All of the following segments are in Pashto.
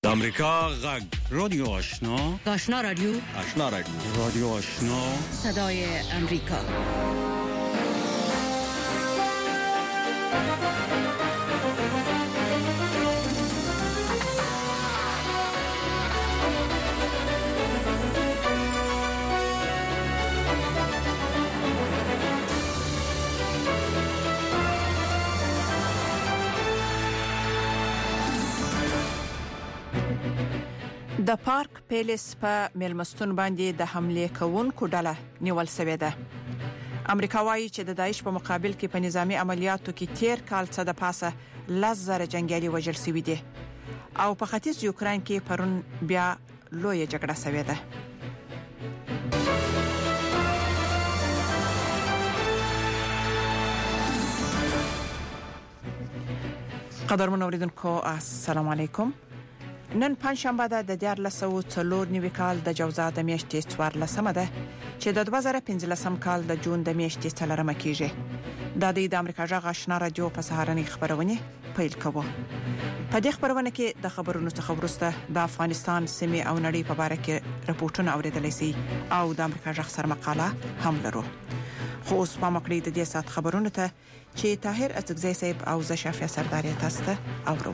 امریکا غږ رادیو آشنا رادیو رادیو آشنا صدای امریکا. د پارک پیلس په ملمستون باندې د حمله کوونکو ډله نیول شوې ده. امریکا وايي چې د داعش په مقابل کې په نظامی عملیاتو کې تیر کال څخه د پاسه 10,000 جنگیالي وژل شوي دي او په ختیځ یوکرين کې پرون بیا لویه جګړه شوې ده. قدرمن اوریدونکو السلام علیکم. نن پنځشنبه ده د 1404 کال د جوزا د میاشتې 14مه ده چې د 2015 کال د جون د میاشتې 4مه کیږي. د امریکا غږ آشنا رادیو په سهارنۍ خبرونه پیل کوو. په دې خبرونه کې د خبرونو څخه ورسته د افغانستان سیمه او نړۍ په اړه کې راپورټونه اوریدلای شي او د امریکا غږ سره مقاله هم لرو. خو اوس په مکړې د دې سات خبرونه ته چې طاهر ازغزی صاحب او زشافیا سرداری تاسو ته اورو.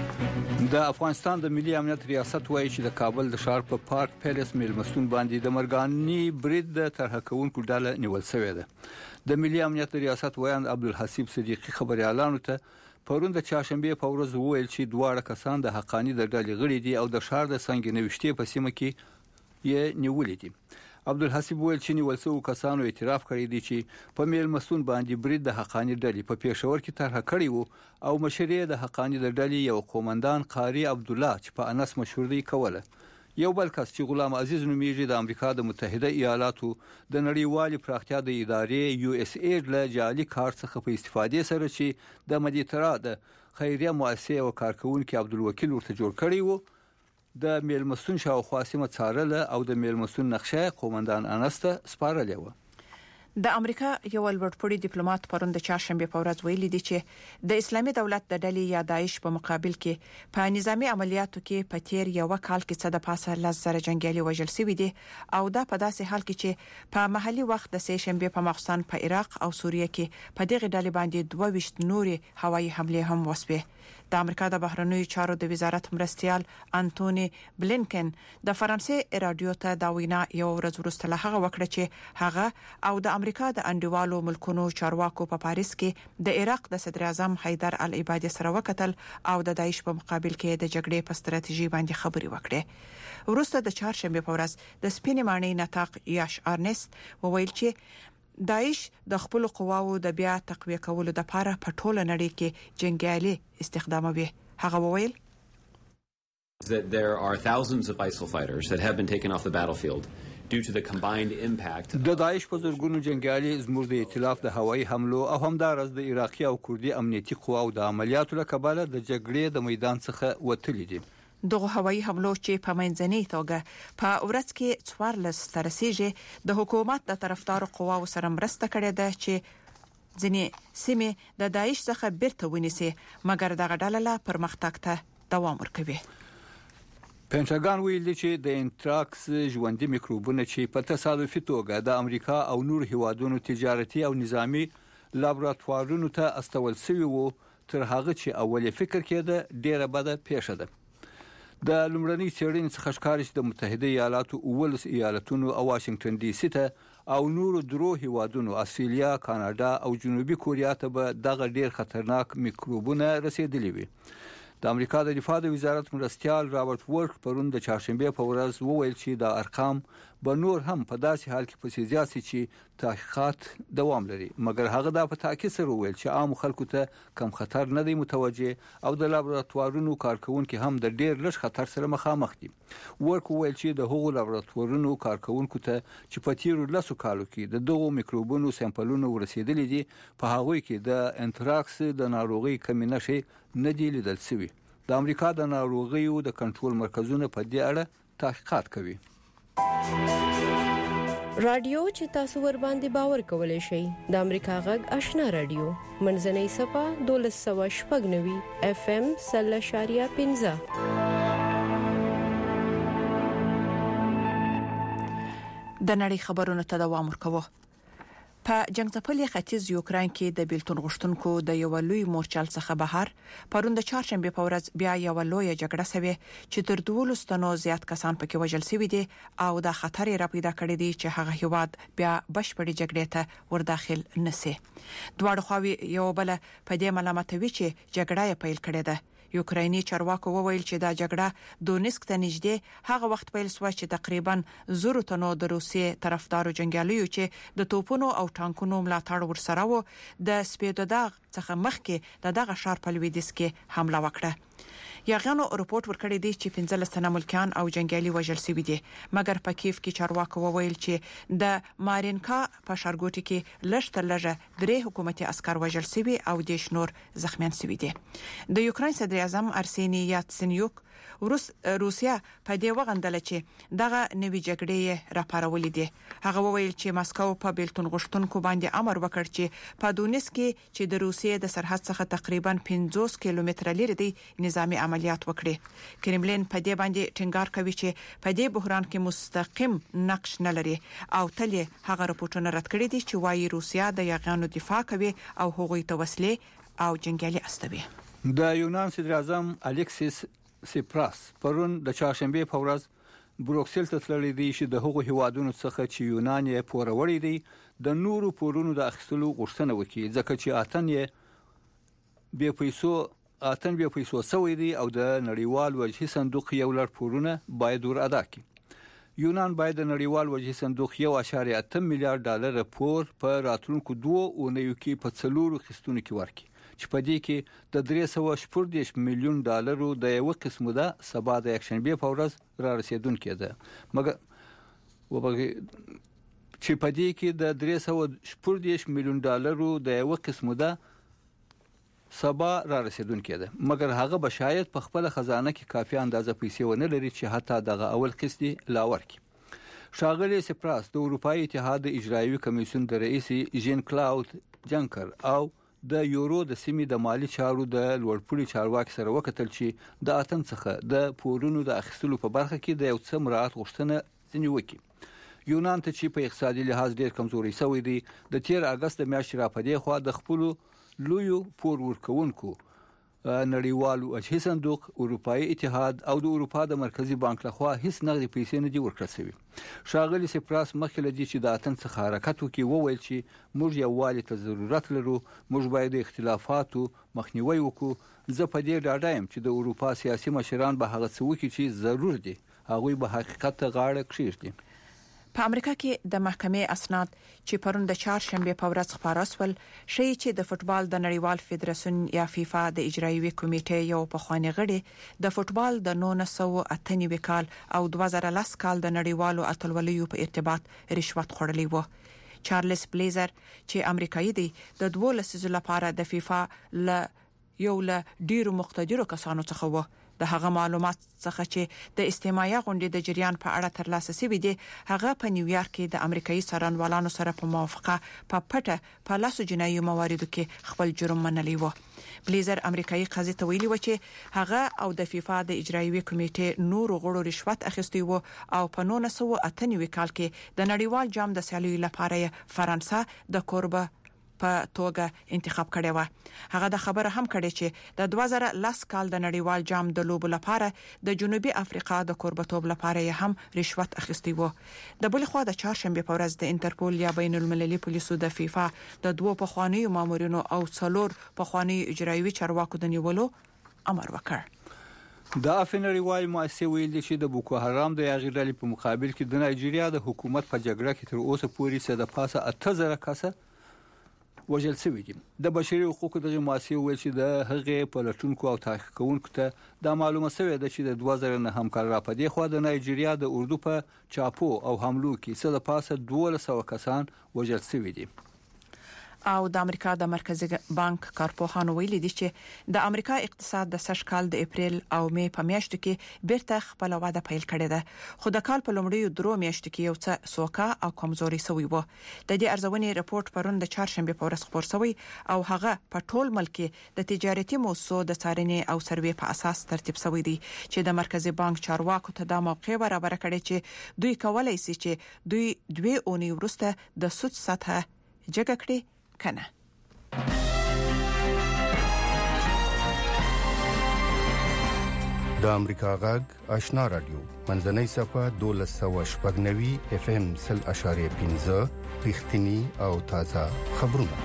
د افغانستان د ملي امنیت ریاست وایي چې د کابل د ښار په پارک پیلس ملمستون باندې د مرګاني برید د طرح کوونکو ډله نیول شوې ده. د ملي امنیت ریاست وایي عبدالحسیب صدیقی خبريالانو ته پرون د چهارشنبه په ورځ وویل چې دواړه کسان د حقانی د ډلې غړي دي او د ښار د سنگینوشتي په سیمه کې یې نیولې دي. عبدالحسیب ویل چې نیول شوو کسانو اعتراف کړی دی چې په ملمستون باندې برید د حقانی ډلې په پېښور کې طرح کړی وو او مشري د حقانی د ډلې یو قومندان قاری عبد الله چې په انس مشهور دی کوله. یو بل کس چې غلام عزیز نومیږي د امریکا د متحده ایالاتو د نړیوالې پراختیا د ادارې USAID له جعلي کارت څخه په استفادې سره چې د مدیترا د خیریه مؤسسې او کارکونکو عبدالوکیل ورته جوړ کړی وو د ملمستون شاوخوا سیمه څارله او د ملمستون نقشه قومندان انسته سپارلې و. د امریکا یو لوړپوړي ډیپلوماټ پرون د چهارشنبه په ورځ ویلي دی چې د اسلامي دولت د ډلې یا داعش په مقابل کې په نظامی عملیاتو کې په تیر یو کال کې څه د پاسه 10,000 جنگیالي وژل شوي دي او دا په داسې حال کې چې په محلي وخت د سه شنبه په مخصوصن په عراق او سوریه کې په دغه ډلې باندې 22 نوري هوایي حمله هم وسوه. د امریکا د بهرنیو چارو د وزارت مرستيال انټونی بلینکن د فرانسې رادیو ته دا وینا یو ورځ وروسته له هغه وکړه چې هغه او د امریکا د انډیوالو ملکونو چارواکو په پاریس کې د عراق د صدر اعظم حیدر العبادي سره وکتل او د داعش په مقابل کې د جګړې په ستراتیژي باندې خبري وکړه. وروسته د چهارشنبه په ورځ د سپینې ماڼۍ نطاق یاش ارنست وویل چې داعش د خپل قواو د بیا تقویه کولو لپاره په ټوله نړۍ کې جنگیالي استخداموي. هغه وویل that there are thousands of ISIL fighters that have been taken off the battlefield due to the combined impact. د داعش په زورګونو جنگیالي زموږ د ائتلاف د هوایي حملو او همدارس د عراقي او کوردي امنیتي قواو د عملیاتو له کبله د جګړې د میدان څخه وتلي دي. دغه هوایي حملو چې په منځنۍ توګه په ورځ کې 14 ترسيږي د حکومت د طرفدار قواو سره مرسته کړې ده چې ځینې سیمې د داعش څخه بیرته ونیسي مګر دغه ډله لا پرمختګ ته دوام ورکوي. پینټاګان ویلي چې د انټراکس ژوندۍ میکروبونه چې په تصادفي توګه د امریکا او نور هیوادونو تجارتي او نظامی لابراتوارونو ته استول شوی وو تر هغه چې اولي فکر کېده ډیره بده پیښه ده. د لومړنۍ څېړنې څخه ښکاري چې د متحده ایالاتو 19 ایالتونو او واشنگټن ډي سي ته او نورو درو هیوادونو استرالیا، کاناډا او جنوبي کوریا ته به دغه ډیر خطرناک میکروبونه رسیدلي وي. د امریکا د دفاع د وزارت مرستيال رابرټ ورک پرون د چهارشنبه په ورځ وویل چې د ارقام به نور هم په داسې حال کې پسې زیات چې تحقیقات دوام لري مګر هغه دا په تاکید سره وویل چې عام خلکو ته کم خطر نه دی متوجه او د لابراتوارونو کارکونکو هم د ډیر لږ خطر سره مخامخ دي. ورک وویل چې د هغو لابراتوارونو کارکونکو ته چې په تیرو 10 کالو کې د دغو میکروبونو سمپلونو ورسېدلي دي په هغه کې د انټراکس د ناروغي کمی نشي نه دی لیدل شوی. د امریکا د ناروغیو د کنټرول مرکزونه په دې اړه تحقیقات کوي. رادیو چې تاسو ور باندې باور کولای شئ د امریکا غږ آشنا رادیو منځنۍ صفه 1290 FM 0.15 د نړۍ خبرونو ته دوام ورکوو. په جنگځپلي ختیځ یوکرين کې د بیلتون غشتونکو د یو لوی مورچل څخه بهر پرون د چهارشنبه په ورځ بیا یو لوی جګړه شوه چې تر 12 تنو زیات کسان پکې وژل شوي دي او د خطر را پیدا کړی دی چې هغه هیواد بیا بشپړي جګړې ته ورداخل نشي. دواړو خواوې یو بل په دې ملامتوي چې جګړه یې پیل کړې ده. یوکرایني چارواکو وویل چې دا جګړه دونیسک ته نږدې هغه وخت پیل شو چې تقریبا 100 تنو د روسیې طرفدارو جنگیالیو چې د توپونو او ټانکونو ملاتړ ورسره وو د سپیدوداغ څخه مخکې دغه ښار په لویدیځ کې حمله وکړه. یاغانو رپورت ورکړی دی چې 15 تنه ملکیان او جنگیالي وژل شوي دي، مګر په کیف کې چارواکو وویل چې د مارینکا په ښارګوټي کې لږ تر لږه 3 حکومتي عسكر وژل شوي او د شنور زخمیان شوي دي. د یوکرين صدر اعظم ارسني یاتسنیوک روسیا په دې وغندل چې دغه نوي جګړې راپارولې دي. هغه وویل چې ماسکو په بیلتون غشتونکو باندې امر وکړ چې په دونیسک کې چې د روسیې د سرحد څخه تقریبا 50 کیلومتره لري دی نظامی عملیات وکړي. کرملین په دې باندې ټینګار کوي چې په دې بحران کې مستقیم نقش نه لري او تل هغه راپورټونه رد کړي دي چې وايي روسیا د یاغانو دفاع کوي او هغوی ته وسلې او جنگیالي استوي. د یونان صدر اعظم الیکسیس سیپراس پرون د چهارشنبه په ورځ بروکسل ته تللی دی چې د هغو هیوادونو څخه چې یونان یې پوروړی دی د نورو پورونو د اخیستلو غوښتنه وکړي ځکه چې اتن بیا پیسو سوی دی او د نړیوال وجهي صندوق یو لړ پورونه باید ور ادا کړي. یونان باید د نړیوال وجهي صندوق 1.8 میلیارډ ډالر پور په راتلونکو 2 اونیو کې په څلورو خستونو کې ورکړي چې په دې کې د 314 میلیون ډالرو د یو قسمه ده سبا د یکشنبه په ورځ را رسیدونکې ده، مګر چې په دې کې د 314 میلیون ډالرو د یو قسمه ده سبا را رسیدونکې ده، مګر هغه به شاید په خپل خزانه کې کافي اندازه پیسې ونه لري چې حتی دغه اول قسطي لا ورکړي. شاغلی سپراس د اروپאי اتحاد اجرایوي کمیسیون د رئیس ژین کلاود جنکر او د یورو د سیمې د مالی چارو د لوړپوړي چارواکي سره وکتل چې د اتن څخه د پورونو د اخیستلو په برخه کې د یو څه مراعات غوښتنه ځنی وکړي. یونان ته چې په اقتصادي لحاظ ډیر کمزوري شوی دی د 13 اگست د میاشتې را پدې خو د خپل لویو پور ورکونکو نړیوال وجهي صندوق اروپאי اتحاد او د اروپا د مرکزی بانک لخوا هیڅ نغدي پیسې نه دي ورکړل شوی. شاغلی سپراس مخکې لدی چې د اتن څخه حرکت وکړي وویل چې موږ یو والي ته ضرورت لرو، موږ باید د اختلافاتو مخنیوي وکړو. زه په دې ډاډه یم چې د اروپا سیاسي مشران به هغه څه وکړي چې ضرور دي، هغه به حقیقت ته غاړه کښیږدي. په امریکا کې د محکمې اسناد چې پرون د چهارشنبه په ورځ خبر شول شي چې د فوتبال د نړیوال فدراسیون یا فیفا د اجرایوي کمیټې یو پخوانی غړي د فوتبال د 1998 کال او 2010 کال د نړیوالو اتلولیو په ارتباط رشوت خوړلی وو. چارلز بلیزر چې امریکایي دی د 12 لپاره د فیفا له ډیرو مقتدرو کسانو څخه وو. د هغه معلومات څخه چې د استماعي غونډې د جریان په اړه ترلاسه شوی دی هغه په نیویارک کې د امریکایي څارنوالانو سره په موافقه په پټه په لاسو جنایي مواردو کې خپل جرم منلی و. بلیزر امریکایي قاضي ته ویلي و چې هغه او د فیفا د اجرایوي کمیټې نور غړو رشوت اخیستی وو او په 1998 کال کې د نړیوال جام د سیالیو لپاره فرانسه د کوربه په توګه انتخاب کړي و. هغه د خبره هم کړي چې د 2010 کال د نړیوال جام د لوبو لپاره د جنوبي افریقا د کوربتوب لپاره هم رشوت اخیستی و. د بل خوا د چهارشنبه په ورځ د انټرپول یا بین المللي پولیسو د فیفا د 2 پخوانیو مامورینو او 4 پخوانیو اجرایوي چارواکو د نیولو امر وکړ. د افنړیوال مؤسسې ویلي چې د بوکو حرام د یاغي ډلې په مقابل کې د نایجیریا د حکومت په جګړه کې تر اوسه پورې څه د پاسه 8000 کسه وژل شوی دي. د بشري حقوقو د مؤسسې ویل چې د هغې پلټونکو او تحقیق کوونکو ته دا معلومه شوې ده چې د 2009 همکار را پدې خو د نایجیریا د اردو په چاپو او حملو کې څه د پاسه 1200 کسان وژل شوی دي. او د امریکا د مرکزی بانک کارپوهانو ویلي دي چې د امریکا اقتصاد د سږ کال د اپریل او می په میاشتو کې بیرته خپل وده پیل کړې ده خو د کال په لومړیو درو میاشتو کې یو څه سوکا او کمزوري شوی و د دې ارزونې رپورت پرون د چهارشنبه په ورځ خبر شوی او هغه په ټول ملک کې د تجارتي موسسو د څارنې او سروې په اساس ترتیب شوی دی چې د مرکزی بانک چارواکو ته د موقع برابر کړي چې دوی کولای شي چې دوی 2 اونۍ وروسته د سود سطح جګه کړي کنه د امریکا غږ آشنا رادیو منځنۍ صفه 1290 اف ام 0.15 رښتینی او تازه خبرونه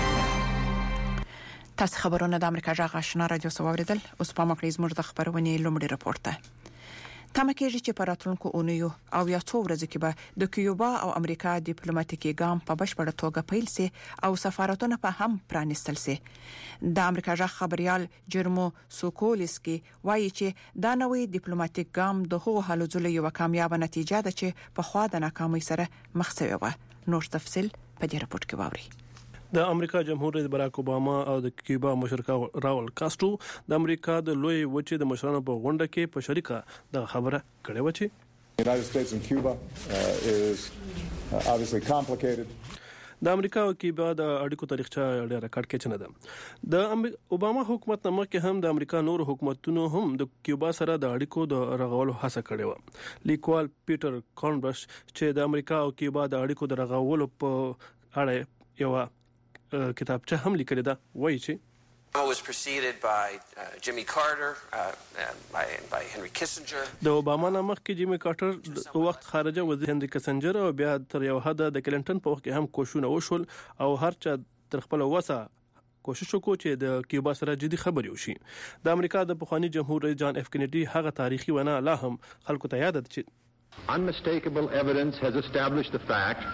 تاسو خبرونه د امریکا غږ آشنا رادیو سواریدل اوس په مکرز مرده خبرونه لومړی راپورټ ده تمه کېږي چې په راتلونکو اونیو او یا څو ورځې کې به د کیوبا او امریکا ډیپلوماټیکي ګام په بشپړه توګه پیل شي او سفارتونه په هم پرانیستل شي د امریکا ځخ خبريال جرمو سوکولسکي وایي چې دا نوې ډیپلوماټیک ګام د هغو حل ځلو یو کامیاب نتیجه ده چې په خوا د ناکامۍ سره مخ شوی و نور تفصيل په دې راپورټ کې واوري د امریکا جمهور رئیس باراک اوباما او د کیوبا مشر راول کاسترو د امریکا د لوی وچې د مشرانو په غونډه کې په شریکه د خبره کړې و چې United States and Cuba is obviously complicated. د امریکا او کیوبا د اړیکو تاریخچه ډېره کټ کې چنه ده د اوباما حکومت نامه کې هم د امریکا نور حکومتونو هم د کیوبا سره د اړیکو د رغولو هڅه کړې و لیکوال پیټر کارنبرش چې د امریکا او کیوبا د اړیکو د رغولو په اړه یو کتابچه هم لیکل ده وایي چې was preceded by Jimmy Carter by Henry Kissinger د اوباما نامه کې جیمی کارټر د وخت خارجه وزیر هنري کسنجر او بیا تر یو حد د کلینټن په وخت کې هم کوشونه وشول او هر چا تر خپل وسه کوشش وکړو چې د کیوبا سره جدي خبرې وشي د امریکا د پخوانی جمهور رئیس جان اف کینیډي هغه تاریخي ونه لا هم خلکو ته یاد ده چې unmistakable evidence has established the fact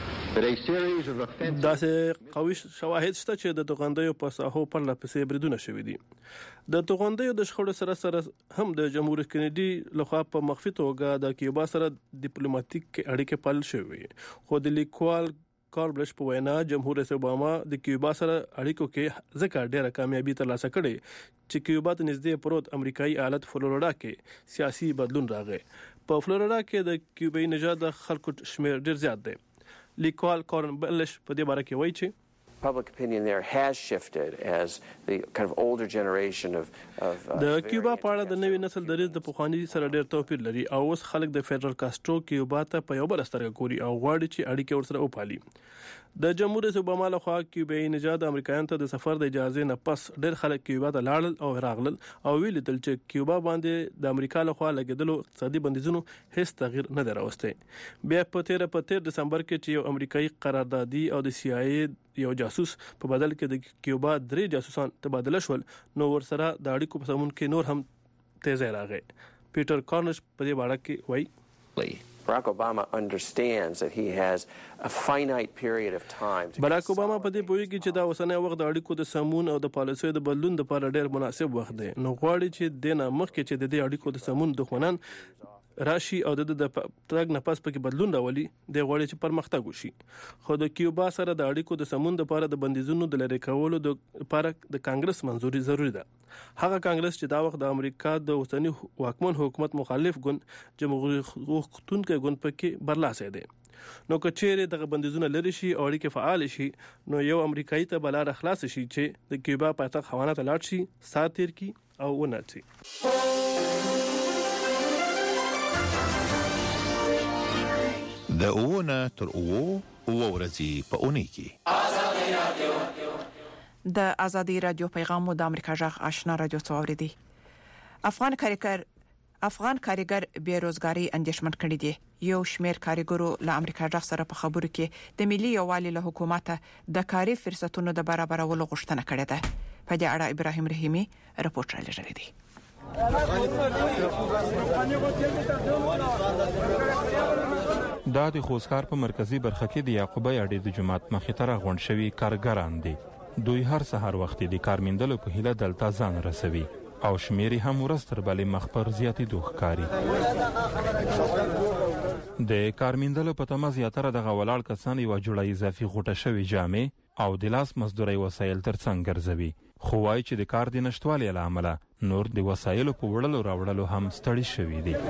دا سه قوي شواهد شته چې د توغندیو په ساحو پر لپسې بریدونه شوې دي د توغندیو د شخړو سره هم د جمهور کینیډي لخوا په مخفي توګه د کیوبا سره ډیپلوماټیک اړیکې پال شوې خو د لیکوال کاربلش په وینا جمهور رئیس اوباما د کیوبا سره اړیکو کې ځکه ډېره کامیابی ترلاسه کړې چې کیوبا ته نږدې پروت امریکایي ایالت فلوریډا کې سیاسي بدلون راغی په فلوریډا کې د کیوبایي نژاد خلکو شمیر ډېر زیات دی لیکوال کارنبلش په دې باره کې وایي چې public opinion there has shifted as the kind of older generation of د کیوبا په اړه د نوې نسل دریځ د پخوانی سره ډېر توپیر لري او اوس خلک د فدرال کاسترو کیوبا ته په یو بل سترګه ګوري او غواړي چې اړیکې ورسره وپالي د جمهور رئیس اوباما لخوا کیوبایي نژاد امریکایانو ته د سفر د اجازه نه پس ډېر خلک کیوبا ته لاړل او راغلل او ویل دل چې کیوبا باندې د امریکا لخوا لګیدلو اقتصادي بندیزونو هیڅ تغییر نه دراوسته بیا په 13 دسمبر کې چې یو امریکایي قراردادي او د سی آی ای یو جاسوس په بدل کې د کیوبا 3 جاسوسان تبادله شول نو ورسره د اړیکو په سمون کې نور هم تیزه راغی پیټر کارنش په دې اړه کې وایي Barack Obama understands that he has a finite period of time. Barack Obama په دې پوهیږي چې دا اوسنۍ وخت د اړیکو د سمون او د پالیسیو د بدلون لپاره ډېر مناسب وخت دی نو غواړي چې د نه مخکې چې د دې اړیکو د سمون دښمنان راشي او د تګ نه پس پکې بدلون راولي د غوړي چې پرمختګ وشي خو د کیوبا سره د اړیکو د سمون لپاره د بندیزونو د لری کولو لپاره د کانګرس منځوري ضروری ده هغه کانګرس چې دا وخت د امریکا د اوسنی واکمن حکومت مخالف ګوند جمهوریت غوښتونکي ګوند پکې برلاسه دي نو کچېره د بندیزونو لري شي او اړیکې فعال شي نو یو امریکایي ته بلاره خلاص شي چې د کیوبا پاتې خوانه ته لاړ شي ساتیر کی او وناتي د اوونه تر اوو ورځې په اونۍ کې د ازادي رادیو پیغام د امریکا جغ آشنا رادیو څوریدي افغان کارګر بیروزګاری اندیشمن کړي دي یو شمیر کارګرو له امریکا جغ سره په خبرو کې د ملي یووالي له حکومت د کاري فرصتونو د برابرولو غوښتنه کړې ده په دې اړه ابراهیم رحیمي راپور را لېږلی دی دا د خوځښت په مرکزی برخه کې د یعقوبی اډې د جماعت مخې ته راغونډ شوي کارګران دي دوی هر سحر وخت د کارمندلو په هیله دلته ځان رسوي او شمیري هم ورځ تر بلې مخ پر زیاتې دوښکاري د کارمندلو په تمه زیاتره د غولاړ کسان یو جوړه اضافي غوټه شوی جامې او د لاس مزدوري وسایل ترڅنګ ګرځوي. خو وايي چې د کار د نشټوالي له امله نور د وسایلو په وړلو راوړلو هم ستړي شوي دي.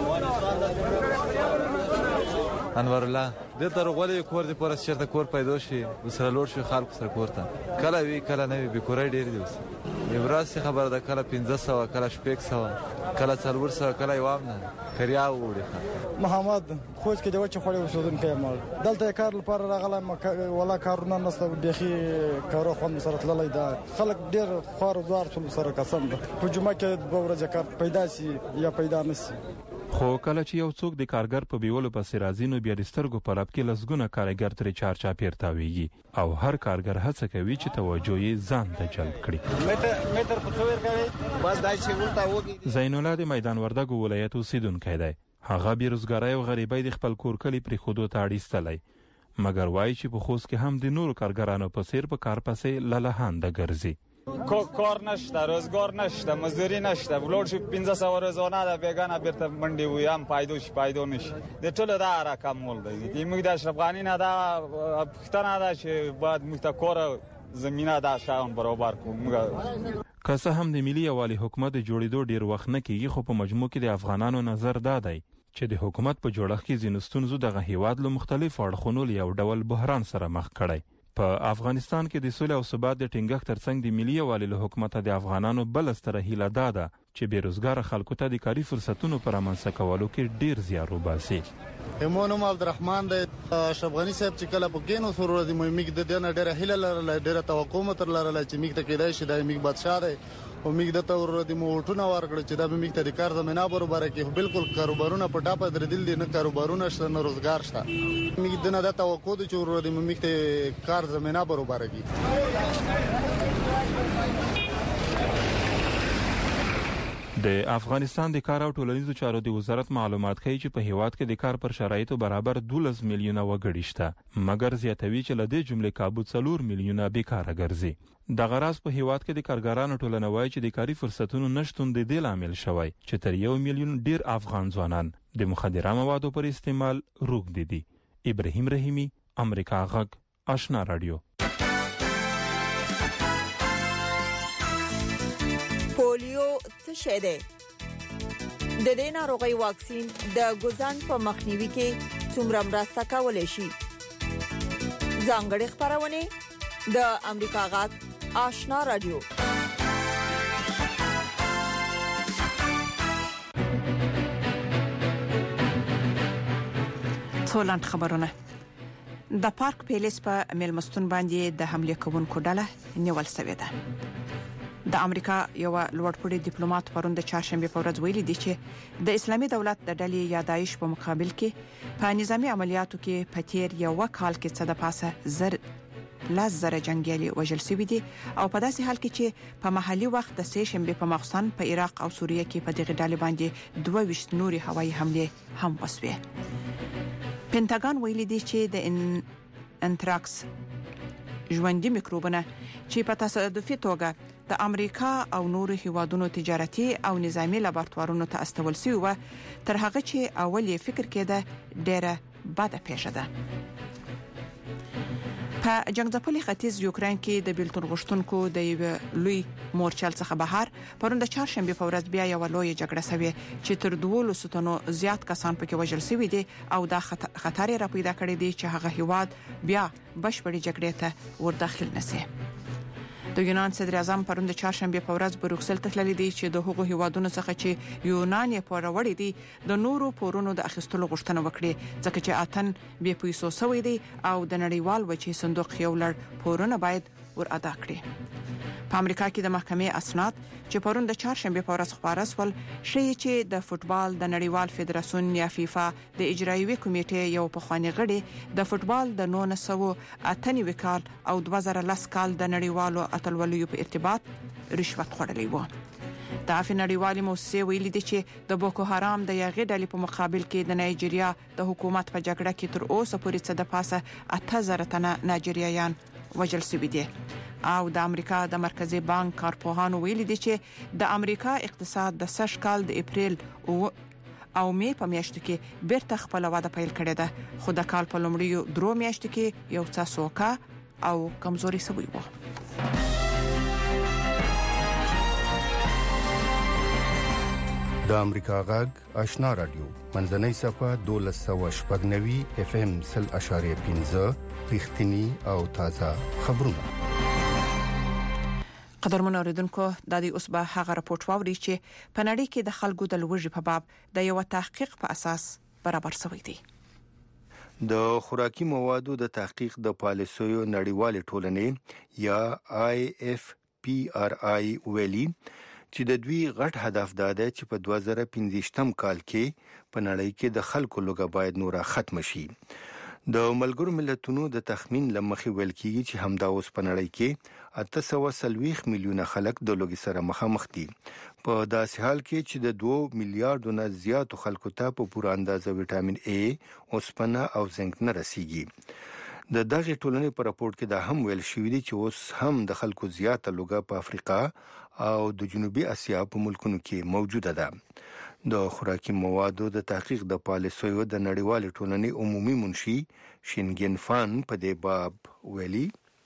انور الله د تر غولې کور د پرس چرته کور پیدا شي وسره لور شي خلک سره کورته کله وی کله نه وی به کورای ډیر دی اوس یبراس خبر ده کله 1500 کله 600 کله 400 کله یوامنه کریا وړي محمد خوښ کې د وچه خوري وسودن کې مال دلته کار لپاره راغلم ولا کارونه نسله بيخي کارو خو سره تللی دا خلک ډیر خور زوار ټول سره قسم ده په جمعه کې د ورځې کار پیدا شي یا پیدا نشي. خو کله چې یو څوک د کارګر په بیولو پسې راځي نو بیا د سترګو په لپ کې لسګونه کارګر ترې چارچاپیر تاویږي او هر کارګر هڅه کوي چې توجه یې ځان ته جلب کړي. متر په څویر کوي بس دای چې ولته وږي. زین الله د میدان وردګو ولایت اوسیدونکی دی. هغه بیروزګاری او غریبۍ د خپل کور کلی پرې خودو ته اړیستلی مګر وایي چې په خوست کې هم د نورو کارګرانو په څیر په کار پسې لالهانده ګرځي. کار نشته، روزگار نشته، مزدوری نشته، ولور شو 1500 روزانه ده بیگانه بیرته منډي وي هم پیدا نشي. د ټولو دا رقم مول دی. موږ د اشرف غنی نه دا پښتنه ده چې باید موږ ته کار زمينه دا شاون برابر کوو. که څه هم د ملي یوالي حکومت د جوړېدو ډیر وخت نه کیږي خو په مجموع کې د افغانانو نظر دا دی چې د حکومت په جوړښت کې ځینې ستونزو دغه هیواد له مختلفو اړخونو یو ډول بحران سره مخ کړی. په افغانستان کې د سولې او ثبات د ټینګښت ترڅنګ د ملي یوالي له حکومت د افغانانو بل ستره هیله ده چې بیروزګار خلکو ته د کاري فرصتونو پر رامنځته کولو کې ډیر زیار وباسي. همونم عبدالرحمن د اشرف غنی صاحب چې کله په ګینو سره د میګ د دنه ډیره هیله لرله ډیره توقع متر لرله چې میګ ته کېدای شي د میګ بادشاہ دی او میګ د تور د موټونه ورکړ چې د میګ ته د کار زمينه برابر کې بالکل کاروبارونه په ټاپه درېدل دي نه کاروبارونه شته نه روزګار شته. میګ د نه د توقع د چور د میګ ته کار زمينه برابر کی. د افغانستان د کار او ټولنیزو چارو د وزارت معلومات کوي چې په هیواد کې د کار پر شرایطو برابر 12 میلیونه وګړي شته مګر زیاتوي چې له دې جملې کابو 4 میلیونه بیکاره ګرځي. د غراس په هیواد کې د کارګرانو ټولنه وایي چې د کاري فرصتونو نشټون د دې لامل شوی چې تر 1 میلیون ډیر افغان ځوانان د مخدره موادو پر استعمال روږدي دي. ابراهیم رحیمی، امریکا غږ، آشنا رادیو. پولیو څه شی دی؟ د دې ناروغۍ واکسین د ګوزن په مخنیوي کې څومره مرسته کولای شي؟ ځانګړي خبرونه د امریکا غږ آشنا رادیو. څولند خبرونه. د پارک پیلیس په ملمستون باندې د حمله کوونکو ډله نیول شوې ده. د امریکا یو لوړپوړی ډیپلوماټ پروند چهارشنبه په ورځ ویلي دی چې د اسلامي دولت د ډلې یا داعش په مقابل کې په نظامی عملیاتو کې په تیر یو کال کې څه د پاسه لزر جنگیالي وژل شوي دي او په داسې حال کې چې په محلي وخت د سه شنبه په مخصن په عراق او سوریه کې په دغه ډلې باندې 22 نوري هوایي حمله هم وسوي. پینټاګون ویلي دی چې د انتراکس ژوندۍ میکروبونه چې په تصادفي توګه د امریکا او نورو هیوادونو تجارتي او نظامی لابراتوارونو ته استول شوی و تر هغه چې اول یې فکر کېده ډېره بده پیښه ده. په جنگځپلي ختیځ یوکرين کې د بیلتون غشتونکو د یو لوی مورچل څخه بهر پروند چهارشنبه په ورځ بیا یو لوی جګړه شوه چې تر 200 تنو زیات کسان پکې وژل شوي دي او دا خطر را پیدا کړی دی چې هغه هیواد بیا بشپړي جګړې ته ور داخل نشي. د یونان صدر اعظم پروند چهارشنبه په ورځ بروکسل ته تللی دی چې د هغو هیوادونو څخه چې یونان یې پوروړی دی د نورو پورونو د اخیستلو غوښتنه وکړي ځکه چې اتن به پیسو سوی دی او د نړیوال وچی صندوق یو لړ پورونه باید ور ادا کړي. په امریکا کې د محکمې اسناد چې پروند چهارشنبه په ورځ خبره سول شي چې د فوتبال د نړیوال فدراسیون یا فیفا د اجرایوي کمیټې یو پخوانی غړي د فوتبال د 1998 کال او 2010 کال د نړیوالو اتلولیو په ارتباط رشوت خوړلې و. د نړیوالې موسسې ویلي دي چې د بوکو حرام د یغې ډلې په مقابل کې د نایجیریا د حکومت په جګړه کې تر اوسه پورې څه د پاسه 8000 تنه نایجیریایان وژل شوي دي. او د امریکا د مرکزی بانک کارپوهانو ویلي دي چې د امریکا اقتصاد د سږ کال د اپریل او مې په میاشتو کې بیرته خپل وده پیل کړې ده خو د کال په لومړیو 3 میاشتو کې یو څه سوکا او کمزوري شوی و. د امریکا غږ آشنا رادیو منځنۍ صفه 1290 FM 0.15 رښتینی او تازه خبرونه. قدرمن اوریدونکو د دې اوس به هغه راپورټ واوري چې په نړۍ کې د خلکو د لوږې په باب د یو تحقیق په اساس برابر شوی دی. د خوراکي موادو د تحقیق د پالیسیو نړیوالې ټولنې یا IFPRI ویلي چې د دوی غټ هدف دا دی چې په 2015 کال کې په نړۍ کې د خلکو لوږه باید نوره ختم شي. د ملګرو ملتونو د تخمین لمخې ویل کیږي چې همدا اوس په نړۍ کې 840 میلیونه خلک د لوږې سره مخامخ دي. په داسې حال کې چې د 2 میلیارډو نه زیاتو خلکو ته په پوره اندازه وټامین A، اوسپنه او زنک نه رسیږي. د دغه ټولنې په راپورټ کې دا هم ویل شوی دی چې اوس هم د خلکو زیاته لوږه په افریقا او د جنوبي اسیا په ملکونو کې موجوده ده. د خوراکي موادو د تحقیق د پالیسیو د نړیوالې ټولنې عمومي منشي شینګین فان په دې باب ویلي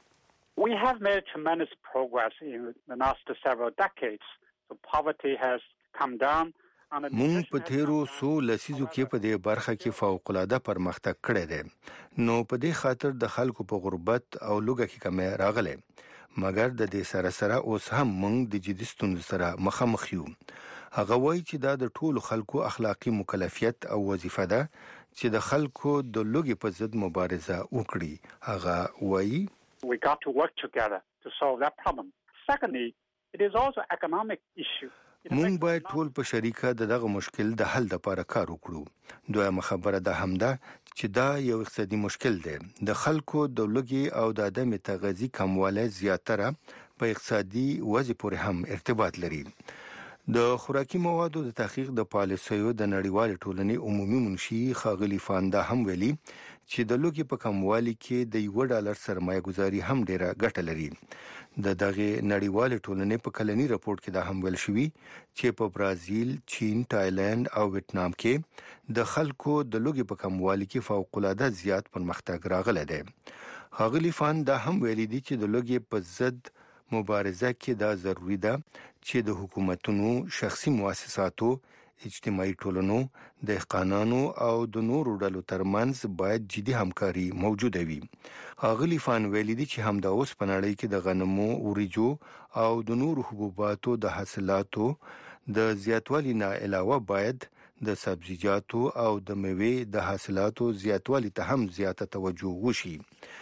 We have made tremendous progress in the last several decades. So poverty has come down. مونږ په تیرو 100 لسیزو کې په دې برخه کې فوق العاده پرمختګ کړی دی. نو په دې خاطر د خلکو په غربت او لوږه کې کمی راغلی. مګر د دې سره سره اوس هم مونږ د جدي ستونزو سره مخامخ یو. هغه وایي چې دا د ټولو خلکو اخلاقی مکلفیت او وظیفه ده چې د خلکو د لوږې په ضد مبارزه وکړي. هغه وایي We got to work together to solve that problem. Secondly, it is also an economic issue. مونږ باید ټول په شریکه دغه مشکل د حل لپاره کار وکړو. دویمه خبره ده هم ده چې دا یو اقتصادي مشکل دی. د خلکو د لوږې او د عدم تغذیه کموالی زیاتره په اقتصادي وضع پورې هم ارتباط لري. د خوراکي موادو د تحقیق د پالیسیو د نړیوالې ټولنې عمومي منشي ښاغلي فاندا هم ویلي چې د لوږې په کموالي کې د $1 سرمایه گذاري هم ډیره ګټه لري. د دغه نړیوالې ټولنې په کلنی راپورټ کې دا هم ویل شوی چې په برازیل، چین، تایلند او ویتنام کې د خلکو د لوږې په کموالي کې فوق العاده زیات پرمختګ راغلی دی. ښاغلي فاندا هم ویلي دي چې د لوږې په ضد مبارزه کې دا ضروری ده چې د حکومتونو، شخصي مؤسساتو، اجتماعي ټولنو، دهقانانو او د نورو ډلو ترمنځ باید جدي همکاري موجوده وي. ښاغلي فان ویلي دي چې همدا اوس په نړۍ کې د غنمو، وریجو او د نورو حبوباتو د حاصلاتو د زیاتوالي نه علاوه باید د سبزیجاتو او د میوې د حاصلاتو زیاتوالي ته هم زیاته توجه وشي.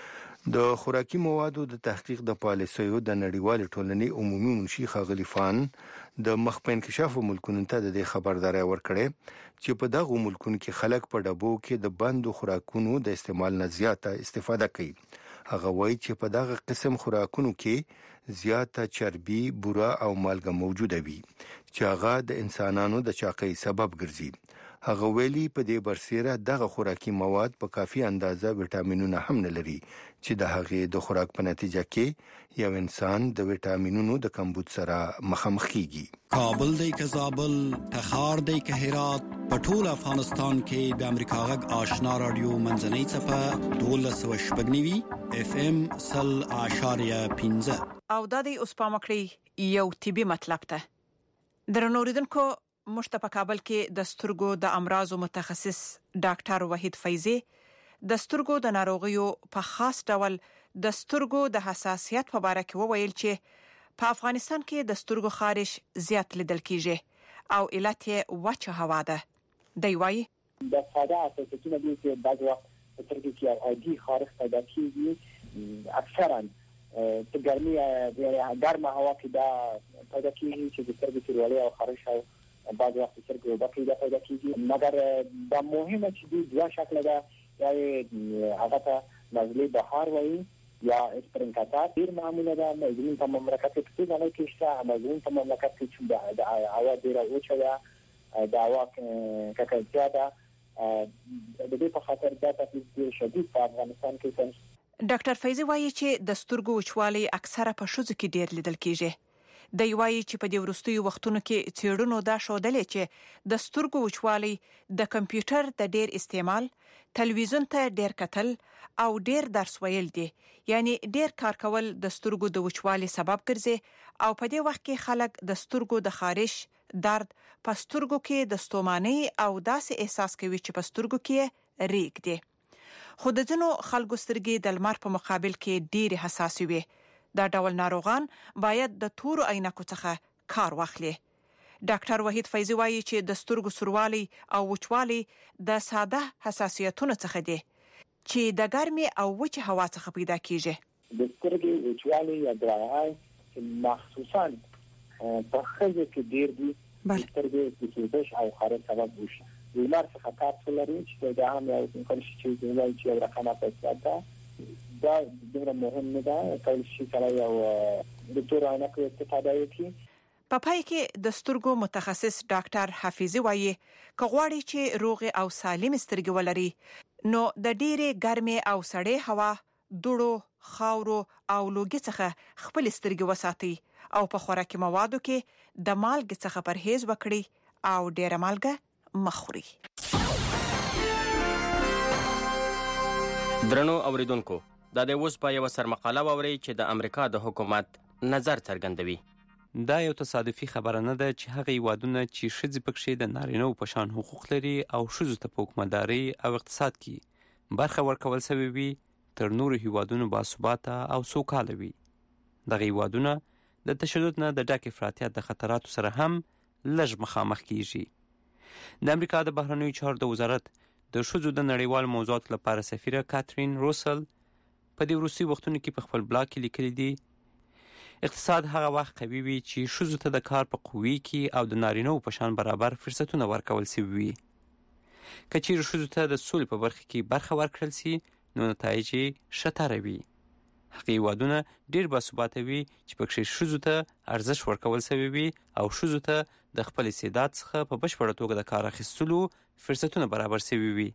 د خوراکي موادو د تحقیق د پالیسیو د نړیوالې ټولنې عمومي منشي ښاغلي فان د مخ په انکشاف ملکونو ته د خبرداري ورکړې چې په دغه ملکونو کې خلک په ډبو کې د بندو خوراکونو د استعمال نه زیاته استفاده کوي. هغه وایي چې په دغه قسم خوراکونو کې زیاته چربي، بوره او مالګه موجوده وي چې هغه د انسانانو د چاقۍ سبب ګرځي. هغه ویلي په دې برسېره دغه خوراکي مواد په کافي اندازه وټامینونه هم نه لري چې د هغې د خوراک په نتیجه کې یو انسان د وټامینونو د کمبود سره مخامخ کیږي. کابل دی که زابل، تخار دی که هرات، په ټول افغانستان کې د امریکا غږ آشنا رادیو منځنۍ څپه 1290 FM 0.15 او د دې اوس په مکړی یو طبي مطلب ته. درنوریدونکو مشت په کابل کې د سترګو د امراضو متخصص ډاکټر وحید فیضی د سترګو د ناروغیو په خاص ډول د سترګو د حساسیت په اړه کې وویل چې په افغانستان کې د سترګو خارش زیات لیدل کیږي او علت یې وچه هوا ده. دی وايي د ساده اساساتونه دي چې بعض وخت سترګې کې عادي خارش پیدا کیږي. اکثرا په ګرمي ګرمه هوا کې دا پیدا کیږي چې د سترګو تیروالی او خارش او بعض وخت سترګې وبکې پیدا کیږي. مګر دا مهمه چې د دوه شکل ده، یا هغه ته نزله بهار وایي یا اسپرینکاتات. ډیر معموله ده مزمن په مملکت کې څه نه کېشته. مزمن په مملکت کې چې د هوا ډیره اوچه ده، د هوا ککړتیا ده، د دې په خاطر دا تکلیف ډیر شدید په افغانستان کې ده. ډاکټر فیضی وایي چې د سترګو وچوالي اکثره په ښځو کې ډیر لیدل کیږي. د یوای چې په دې وروستي وختونو کې څېړنو دا ښودلې چې د سترګو وچوالي د کمپیوټر د ډیر استعمال، تلویزیون ته ډیر کتل او ډیر درس ویل دي، یعنی ډیر کار کول د سترګو د وچوالي سبب ګرځي او په دې وخت کې خلک د سترګو د خارش، درد، په سترګو کې د ستوماني او داسې احساس کوي چې په سترګو کې ریګ دي. خو د ځینو خلکو سترګې د لمر په مقابل کې ډېر حساس وي. دا ډول ناروغان باید د تورو عینکو څخه کار واخلي. ډاکټر وحید فیضی وایي چې د سترګو سوروالی او وچوالی د ساده حساسیتونو څخه دي چې د ګرمي او وچ هوا څخه پیدا کیږي. د سترګې وچوالی یا درای مخصوصا په خځو کې ډیر دي. سترګې د سوزش او خارش سبب وشي. د لمر څخه کار لري چې دا هم یو امکان شي چې وایي چې رقمه پیدا دا ډېر مهم نه ده. کله چې سره یو د تور عینکو استفاده وکړي. په پای کې د سترګو متخصص ډاکټر حفیظي وایي کغواړي چې روغ او سالم سترګې ولري نو د ډېرې ګرمي او سړې هوا، دوړو، خاورو او لوګي څخه خپل سترګې وساتي او په خوراکي موادو کې د مالګې څخه پرهیز وکړي او ډېر مالګه مخوري. درنو اوریدونکو، دا د اوس په یو سرمقاله ووري چې د امریکا د حکومت نظر څرګندوي. دا یو تصادفي خبره نه ده چې هغه هیوادونه چې ښځې پکښې د نارینه‌و په شان حقوق لري او ښځو ته په حکومتدارۍ او اقتصاد کې برخه ورکول شوې وي تر نورو هیوادونو باثباته او سوکاله وي. دغه هیوادونه د تشدد نه د ډک افراطیت د خطراتو سره هم لږ مخامخ کیږي. د امریکا د بهرنیو چارو د وزارت د ښځو د نړیوال موضوعاتو لپاره سفیره کاترین روسل په دې وروستي وختونو کې په خپل بلاګ کې لیکلي دي اقتصاد هغه وخت قوي وي چې ښځو ته د کار په قوي کې او د نارینه‌و په شان برابر فرصتونه ورکول شوي وي. که چیرې ښځو ته د سولې په برخه کې برخه ورکړل شي نو نتایج یې ښه وي. هغه هیوادونه ډېر باثباته وي چې پکښې ښځو ته ارزښت ورکول شوی وي او ښځو ته د خپل استعداد څخه په بشپړه توګه د کار اخیستلو فرصتونه برابر شوي وي.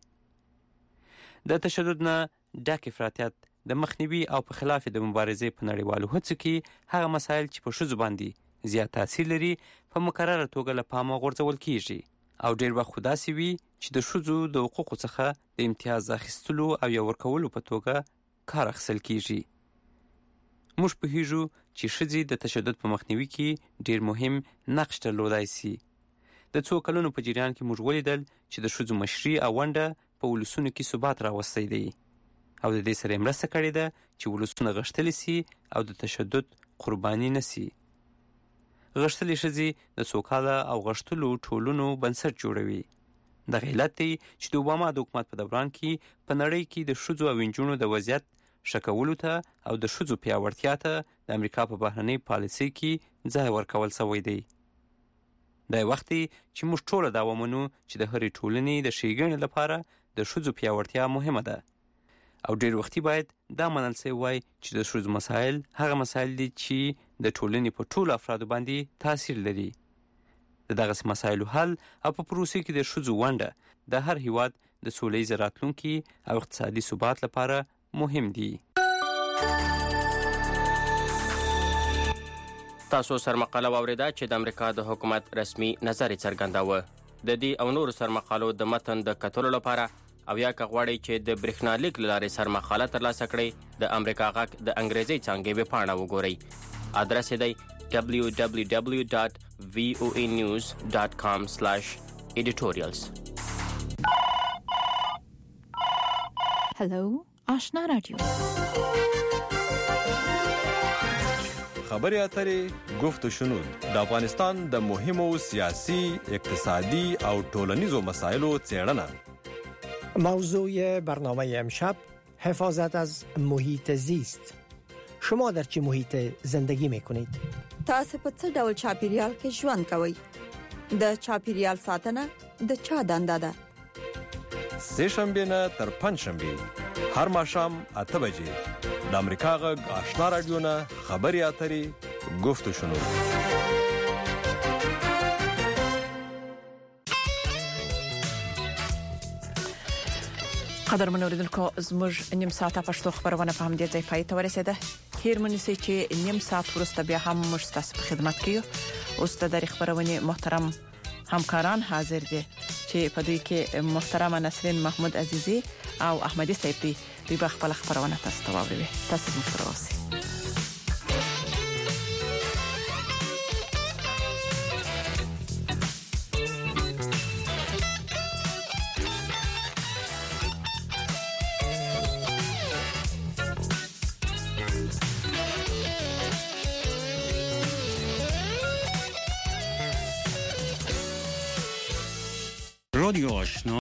د تشدد نه ډک افراطیت د مخنیوي او په خلاف د مبارزې په نړیوالو هڅو کې هغه مسایل چې په ښځو باندې زیات تاثیر لري په مکرره توګه له پامه غورځول کیږي او ډېر وخت خو داسې وي چې د ښځو د حقوقو څخه د امتیاز اخیستلو او یا ورکولو په توګه کار اخیستل کیږي. موږ پوهیږو چې ښځې د تشدد په مخنیوي کې ډېر مهم نقش درلودای شي. د څو کلونو په جریان کې موږ ولیدل چې د ښځو مشري او ونډه په ولسونو کې ثبات راوستی دی او د دې سره مرسته کړې ده چې ولسونه غښتلي سي او د تشدد قرباني نه سي. غښتلې ښځې د سوکاله او غښتلو ټولنو بنسټ جوړوي. دغه علت دی چې د اوباما د حکومت په دوران کې په نړۍ کې د ښځو او نجونو د وضعیت ښه کولو ته او د ښځو پیاوړتیا ته د امریکا په بهرنۍ پالیسۍ کې ځای ورکول شوی دی. دا وخت دی چې موږ ټول دا ومنو چې د هرې ټولنې د ښېګڼې لپاره د ښځو پیاوړتیا مهمه ده او ډېر وختي باید دا منل شوی وای چې د ښځو مسایل هغه مسایل دي چې د ټولنې په ټولو افرادو باندې تاثیر لري. د دغسې مسایلو حل او په پروسې کې د ښځو ونډه د هر هیواد د سولیز راتلونکي او اقتصادي ثبات لپاره مهم دي. تاسو سرمقاله واوریده چې د امریکا د حکومت رسمي نظر څرګنداوه. د دې او نورو سرمقالو د متن د کتلو لپاره او یا که غواړئ چې د برېښنالیک له لارې سرمقاله ترلاسه کړئ د امریکا غږ د انګریزي څانګې ویبپاڼه وګورئ. ادرس یې دی www.voanews.com/editorials. هلو آشنا رادیو. خبري اترې گفت و شنود د افغانستان د مهمو سیاسي، اقتصادي او ټولنیزو مسایلو څېړنه. موضوع برنامه امشب حفاظت از محیط زیست. شما در چه محیط زندگی میکنید؟ تاسو په څه ډول چاپیریال کې ژوند کوئ؟ د چاپیریال ساتنه د چا دنده ده؟ سه شنبه نه تر پنځ شنبه هر ماښام 8 بجې د امریکا غږ آشنا رادیو نه خبري اترې گفت و شنود. قدر منوریدونکو زموږ نیم ساعته پښتو خبرونه په همدې ځای پای ته ورسېده. هیرمنې سي چې نیم ساعت وروسته بیا هم موږ ستاسو په خدمت کې یو. اوس د خبرونه محترم همکاران حاضر دي چې په دې کې محترم نسرین محمود عزیزی او احمدی سیفی دوی په خپل خبرونه تاسو ته واوري. تاسو مو سره اوسئ. رادیو آشنا